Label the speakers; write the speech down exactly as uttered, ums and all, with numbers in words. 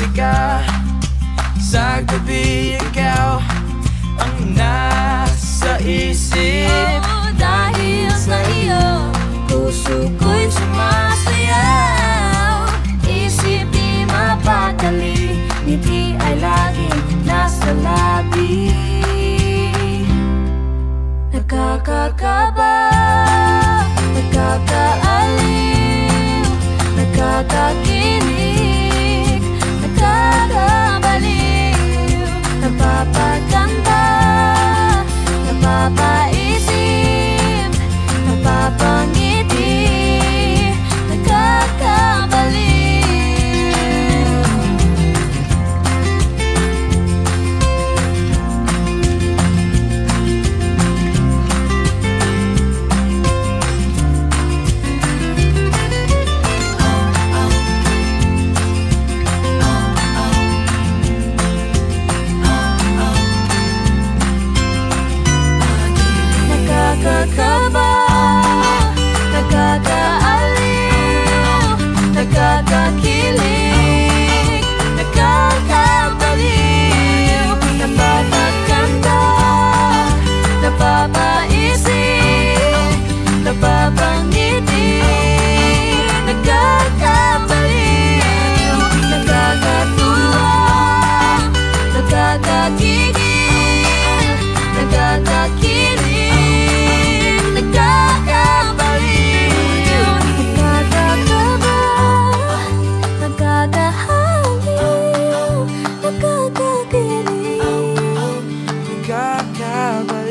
Speaker 1: musika. Sa gabi ikaw ang nasa isip.
Speaker 2: Oh, dahil sa iyo puso ko'y sumasayaw. Isip di mapakali, ngiti ay laging nasa labi. Nakakakaba, nakakaaliw, nakakakilig, nakakabaliw, napapaganda, napapaisip, napapangiti, nakakabaliw. Nakakakaba, nakakaaliw, nakakakilig, nakakabaliw, napapaganda, napapaisip, napapangiti, nakakabaliw, nakakatuwa, nakakakigil, nakakakilig,
Speaker 1: Nakakabaliw.